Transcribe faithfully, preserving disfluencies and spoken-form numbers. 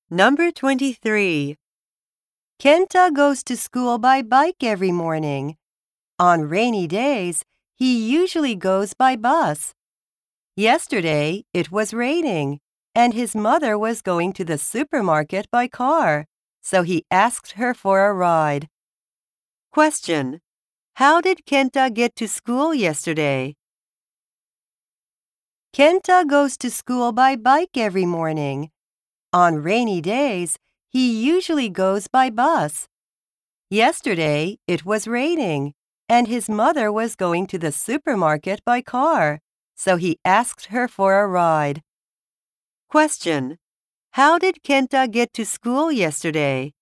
Number twenty-three. Kenta goes to school by bike every morning. On rainy days, he usually goes by bus. Yesterday, it was raining, and his mother was going to the supermarket by car, so he asked her for a ride. Question: How did Kenta get to school yesterday? Kenta goes to school by bike every morning. On rainy days, he usually goes by bus. Yesterday, it was raining, and his mother was going to the supermarket by car, so he asked her for a ride. Question: How did Kenta get to school yesterday?